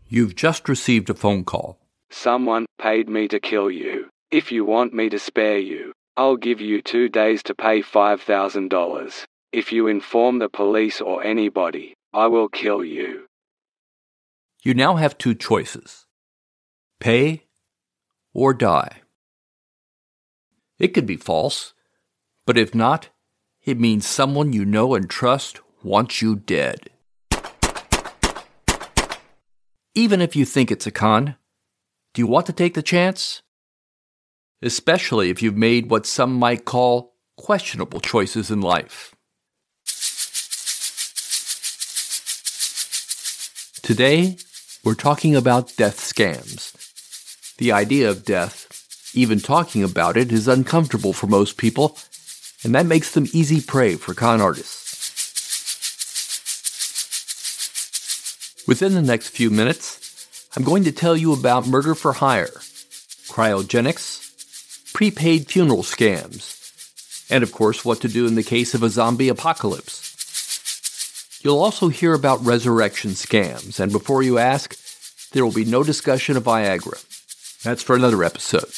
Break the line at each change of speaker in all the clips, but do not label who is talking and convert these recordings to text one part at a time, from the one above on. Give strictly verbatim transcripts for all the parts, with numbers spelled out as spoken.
You've just received a phone call.
Someone paid me to kill you. If you want me to spare you, I'll give you two days to pay five thousand dollars. If you inform the police or anybody, I will kill you.
You now have two choices: pay or die. It could be false, but if not, it means someone you know and trust wants you dead. Even if you think it's a con, do you want to take the chance? Especially if you've made what some might call questionable choices in life. Today, we're talking about death scams. The idea of death, even talking about it, is uncomfortable for most people, and that makes them easy prey for con artists. Within the next few minutes, I'm going to tell you about murder for hire, cryogenics, prepaid funeral scams, and of course what to do in the case of a zombie apocalypse. You'll also hear about resurrection scams, and before you ask, there will be no discussion of Viagra. That's for another episode.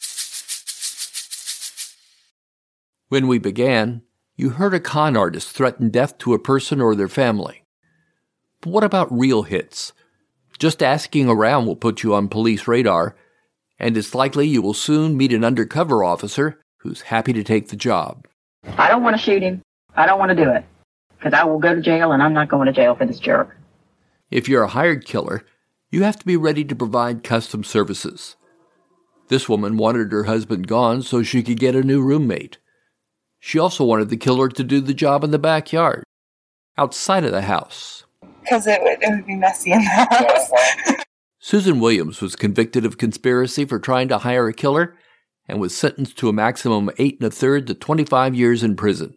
When we began, you heard a con artist threaten death to a person or their family. But what about real hits? Just asking around will put you on police radar, and it's likely you will soon meet an undercover officer who's happy to take the job.
I don't want to shoot him. I don't want to do it, because I will go to jail, and I'm not going to jail for this jerk.
If you're a hired killer, you have to be ready to provide custom services. This woman wanted her husband gone so she could get a new roommate. She also wanted the killer to do the job in the backyard, outside of the house.
Because it would, it would be messy in the house.
Susan Williams was convicted of conspiracy for trying to hire a killer and was sentenced to a maximum of eight and a third to twenty-five years in prison.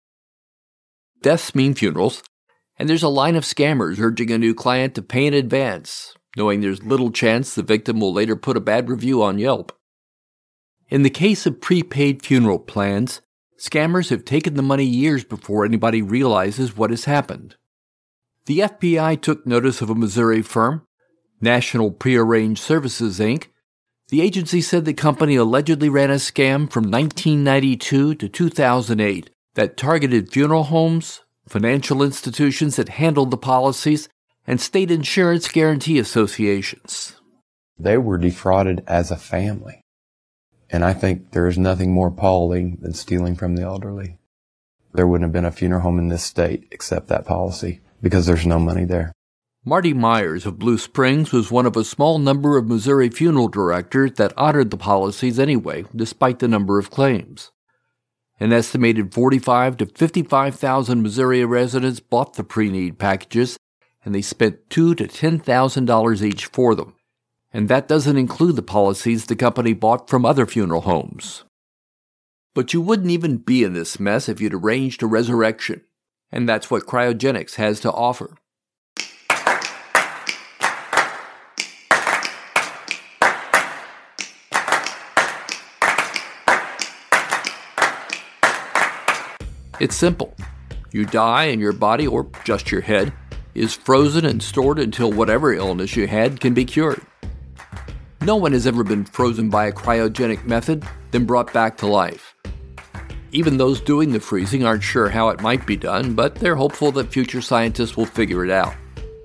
Deaths mean funerals, and there's a line of scammers urging a new client to pay in advance, knowing there's little chance the victim will later put a bad review on Yelp. In the case of prepaid funeral plans, scammers have taken the money years before anybody realizes what has happened. The F B I took notice of a Missouri firm, National Prearranged Services, Incorporated. The agency said the company allegedly ran a scam from nineteen ninety-two to two thousand eight that targeted funeral homes, financial institutions that handled the policies, and state insurance guarantee associations.
They were defrauded as a family. And I think there is nothing more appalling than stealing from the elderly. There wouldn't have been a funeral home in this state except that policy, because there's no money there.
Marty Myers of Blue Springs was one of a small number of Missouri funeral directors that honored the policies anyway, despite the number of claims. An estimated forty-five to fifty-five thousand Missouri residents bought the pre-need packages, and they spent two thousand to ten thousand dollars each for them. And that doesn't include the policies the company bought from other funeral homes. But you wouldn't even be in this mess if you'd arranged a resurrection. And that's what cryogenics has to offer. It's simple. You die and your body, or just your head, is frozen and stored until whatever illness you had can be cured. No one has ever been frozen by a cryogenic method, then brought back to life. Even those doing the freezing aren't sure how it might be done, but they're hopeful that future scientists will figure it out.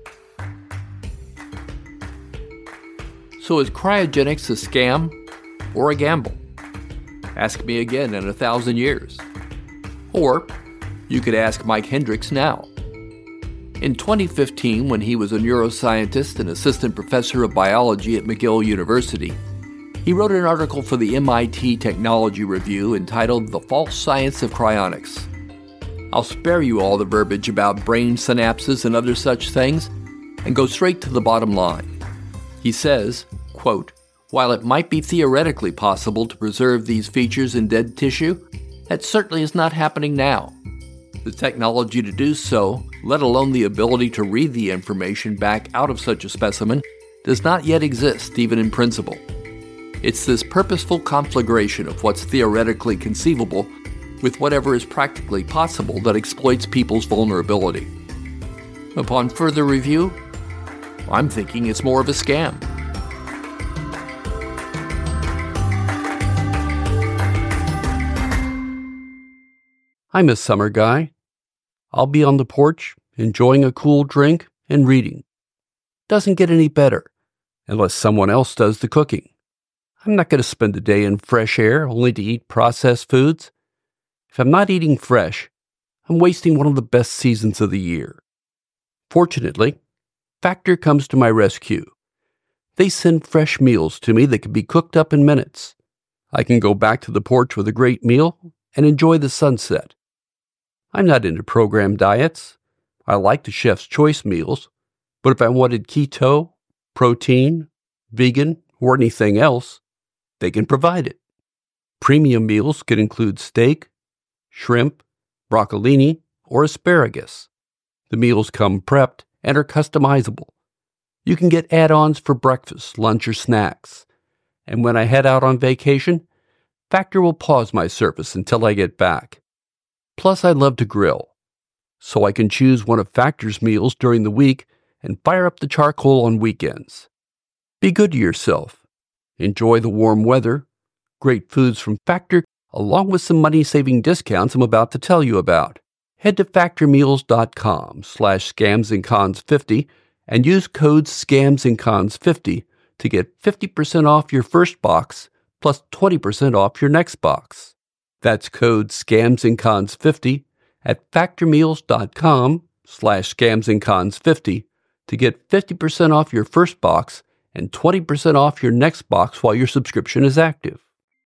So is cryogenics a scam or a gamble? Ask me again in a thousand years. Or you could ask Mike Hendricks now. In twenty fifteen, when he was a neuroscientist and assistant professor of biology at McGill University, he wrote an article for the M I T Technology Review entitled The False Science of Cryonics. I'll spare you all the verbiage about brain synapses and other such things and go straight to the bottom line. He says, quote, "While it might be theoretically possible to preserve these features in dead tissue, that certainly is not happening now. The technology to do so, let alone the ability to read the information back out of such a specimen, does not yet exist, even in principle. It's this purposeful conflagration of what's theoretically conceivable with whatever is practically possible that exploits people's vulnerability. Upon further review, I'm thinking it's more of a scam.
I'm a summer guy. I'll be on the porch, enjoying a cool drink and reading. Doesn't get any better, unless someone else does the cooking. I'm not going to spend a day in fresh air only to eat processed foods. If I'm not eating fresh, I'm wasting one of the best seasons of the year. Fortunately, Factor comes to my rescue. They send fresh meals to me that can be cooked up in minutes. I can go back to the porch with a great meal and enjoy the sunset. I'm not into program diets. I like the chef's choice meals, but if I wanted keto, protein, vegan, or anything else, they can provide it. Premium meals could include steak, shrimp, broccolini, or asparagus. The meals come prepped and are customizable. You can get add-ons for breakfast, lunch, or snacks. And when I head out on vacation, Factor will pause my service until I get back. Plus, I love to grill, so I can choose one of Factor's meals during the week and fire up the charcoal on weekends. Be good to yourself. Enjoy the warm weather, great foods from Factor, along with some money-saving discounts I'm about to tell you about. Head to factormeals.com slash scamsandcons50 and use code scamsandcons50 to get fifty percent off your first box plus twenty percent off your next box. That's code scamsandcons50 at factormeals.com slash scamsandcons50 to get fifty percent off your first box and twenty percent off your next box while your subscription is active.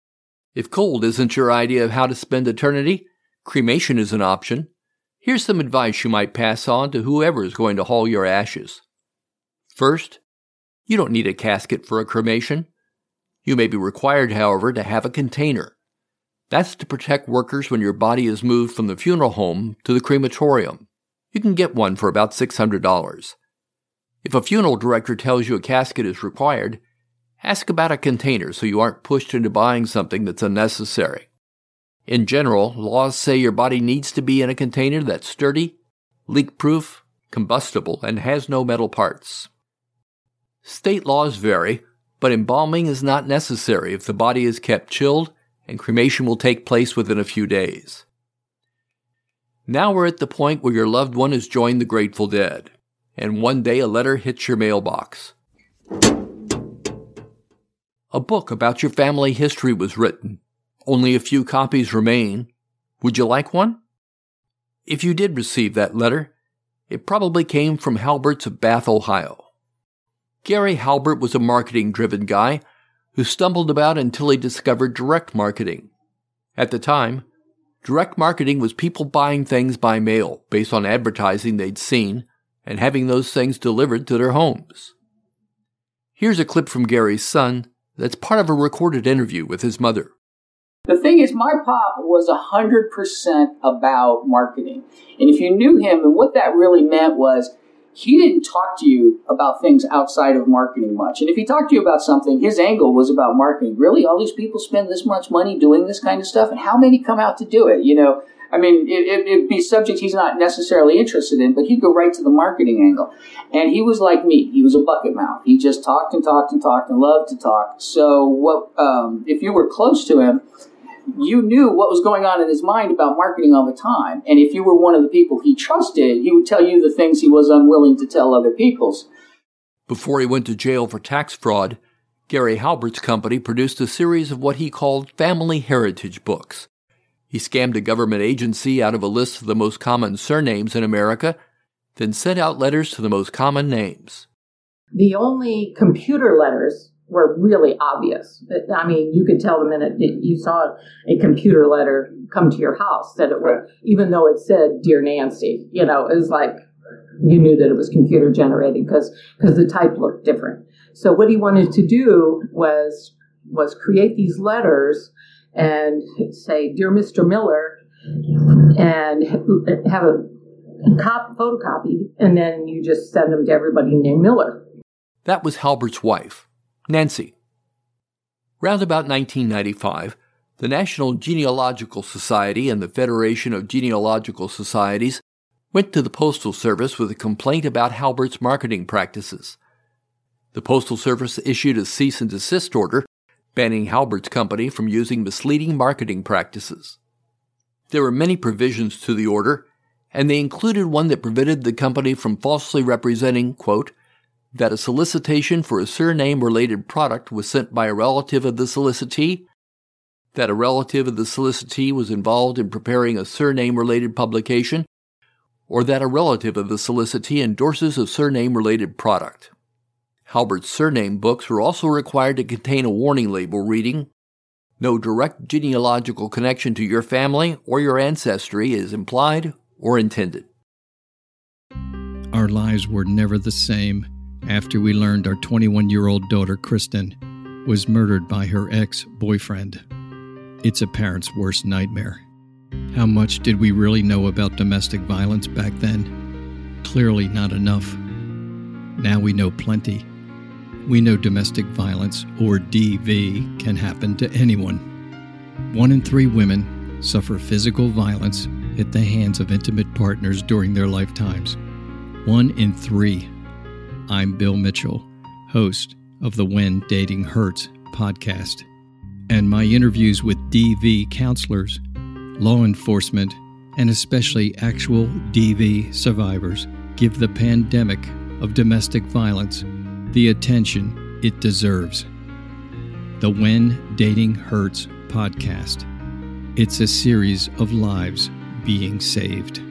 If cold isn't your idea of how to spend eternity, cremation is an option. Here's some advice you might pass on to whoever is going to haul your ashes. First, you don't need a casket for a cremation. You may be required, however, to have a container. That's to protect workers when your body is moved from the funeral home to the crematorium. You can get one for about six hundred dollars. If a funeral director tells you a casket is required, ask about a container so you aren't pushed into buying something that's unnecessary. In general, laws say your body needs to be in a container that's sturdy, leak-proof, combustible, and has no metal parts. State laws vary, but embalming is not necessary if the body is kept chilled, and cremation will take place within a few days. Now we're at the point where your loved one has joined the Grateful Dead, and one day a letter hits your mailbox. A book about your family history was written. Only a few copies remain. Would you like one? If you did receive that letter, it probably came from Halberts of Bath, Ohio. Gary Halbert was a marketing-driven guy who stumbled about until he discovered direct marketing. At the time, direct marketing was people buying things by mail based on advertising they'd seen and having those things delivered to their homes. Here's a clip from Gary's son that's part of a recorded interview with his mother.
The thing is, my pop was one hundred percent about marketing. And if you knew him, and what that really meant was he didn't talk to you about things outside of marketing much. And if he talked to you about something, his angle was about marketing. Really? All these people spend this much money doing this kind of stuff? And how many come out to do it? You know, I mean, it, it, it'd be a subject he's not necessarily interested in, but he'd go right to the marketing angle. And he was like me. He was a bucket mouth. He just talked and talked and talked and loved to talk. So what um, if you were close to him, you knew what was going on in his mind about marketing all the time. And if you were one of the people he trusted, he would tell you the things he was unwilling to tell other people's.
Before he went to jail for tax fraud, Gary Halbert's company produced a series of what he called family heritage books. He scammed a government agency out of a list of the most common surnames in America, then sent out letters to the most common names.
The only computer letters were really obvious. I mean, you could tell the minute you saw a computer letter come to your house that it was, even though it said, "Dear Nancy," you know, it was like you knew that it was computer generated because because the type looked different. So what he wanted to do was was create these letters and say, "Dear Mister Miller," and have a cop photocopied, and then you just send them to everybody named Miller.
That was Halbert's wife, Nancy. Round about nineteen ninety-five, the National Genealogical Society and the Federation of Genealogical Societies went to the Postal Service with a complaint about Halbert's marketing practices. The Postal Service issued a cease and desist order banning Halbert's company from using misleading marketing practices. There were many provisions to the order, and they included one that prevented the company from falsely representing, quote, that a solicitation for a surname-related product was sent by a relative of the solicitee, that a relative of the solicitee was involved in preparing a surname-related publication, or that a relative of the solicitee endorses a surname-related product. Halbert's surname books were also required to contain a warning label reading, "No direct genealogical connection to your family or your ancestry is implied or intended."
Our lives were never the same after we learned our twenty-one-year-old daughter, Kristen, was murdered by her ex-boyfriend. It's a parent's worst nightmare. How much did we really know about domestic violence back then? Clearly not enough. Now we know plenty. We know domestic violence, or D V, can happen to anyone. One in three women suffer physical violence at the hands of intimate partners during their lifetimes. One in three. I'm Bill Mitchell, host of the When Dating Hurts podcast, and my interviews with D V counselors, law enforcement, and especially actual D V survivors give the pandemic of domestic violence the attention it deserves. The When Dating Hurts podcast. It's a series of lives being saved.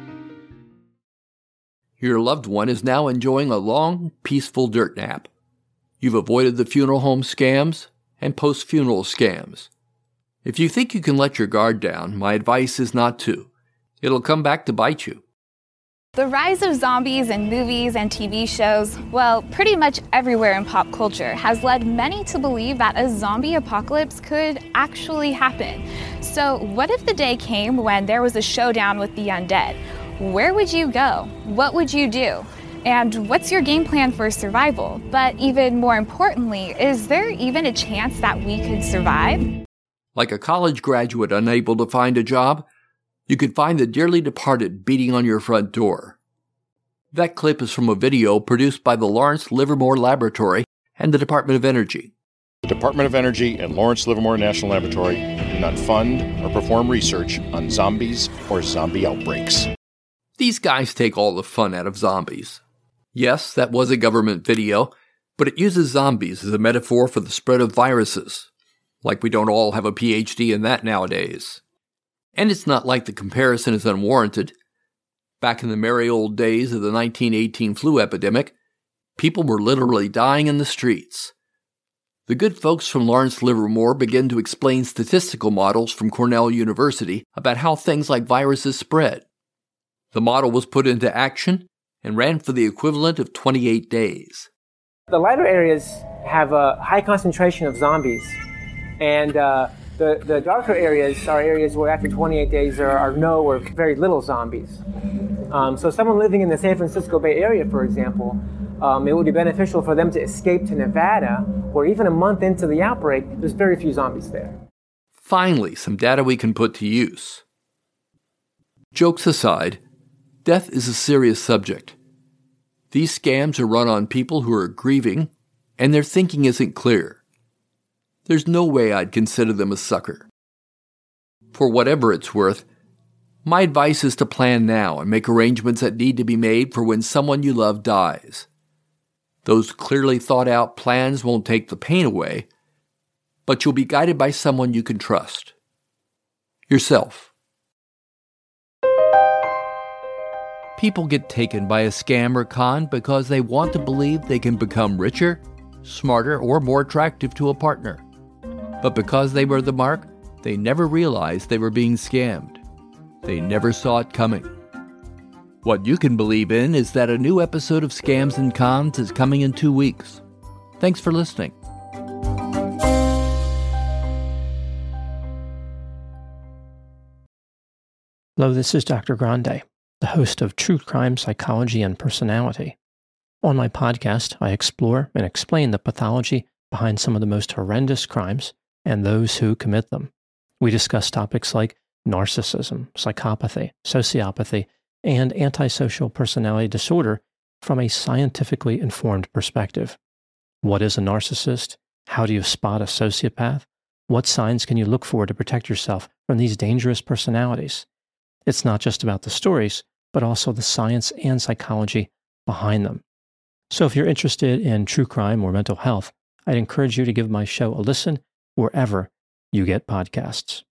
Your loved one is now enjoying a long, peaceful dirt nap. You've avoided the funeral home scams and post-funeral scams. If you think you can let your guard down, my advice is not to. It'll come back to bite you.
The rise of zombies in movies and T V shows, well, pretty much everywhere in pop culture, has led many to believe that a zombie apocalypse could actually happen. So what if the day came when there was a showdown with the undead? Where would you go? What would you do? And what's your game plan for survival? But even more importantly, is there even a chance that we could survive?
Like a college graduate unable to find a job, you could find the dearly departed beating on your front door. That clip is from a video produced by the Lawrence Livermore Laboratory and the Department of Energy.
The Department of Energy and Lawrence Livermore National Laboratory do not fund or perform research on zombies or zombie outbreaks.
These guys take all the fun out of zombies. Yes, that was a government video, but it uses zombies as a metaphor for the spread of viruses. Like we don't all have a P H D in that nowadays. And it's not like the comparison is unwarranted. Back in the merry old days of the nineteen eighteen flu epidemic, people were literally dying in the streets. The good folks from Lawrence Livermore began to explain statistical models from Cornell University about how things like viruses spread. The model was put into action and ran for the equivalent of twenty-eight days.
The lighter areas have a high concentration of zombies, and uh, the, the darker areas are areas where after twenty-eight days there are no or very little zombies. Um, so someone living in the San Francisco Bay Area, for example, um, it would be beneficial for them to escape to Nevada, where even a month into the outbreak, there's very few zombies there.
Finally, some data we can put to use. Jokes aside, death is a serious subject. These scams are run on people who are grieving, and their thinking isn't clear. There's no way I'd consider them a sucker. For whatever it's worth, my advice is to plan now and make arrangements that need to be made for when someone you love dies. Those clearly thought out plans won't take the pain away, but you'll be guided by someone you can trust. Yourself. People get taken by a scam or con because they want to believe they can become richer, smarter, or more attractive to a partner. But because they were the mark, they never realized they were being scammed. They never saw it coming. What you can believe in is that a new episode of Scams and Cons is coming in two weeks. Thanks for listening.
Hello, this is Doctor Grande, the host of True Crime Psychology and Personality. On my podcast, I explore and explain the pathology behind some of the most horrendous crimes and those who commit them. We discuss topics like narcissism, psychopathy, sociopathy, and antisocial personality disorder from a scientifically informed perspective. What is a narcissist? How do you spot a sociopath? What signs can you look for to protect yourself from these dangerous personalities? It's not just about the stories, but also the science and psychology behind them. So if you're interested in true crime or mental health, I'd encourage you to give my show a listen wherever you get podcasts.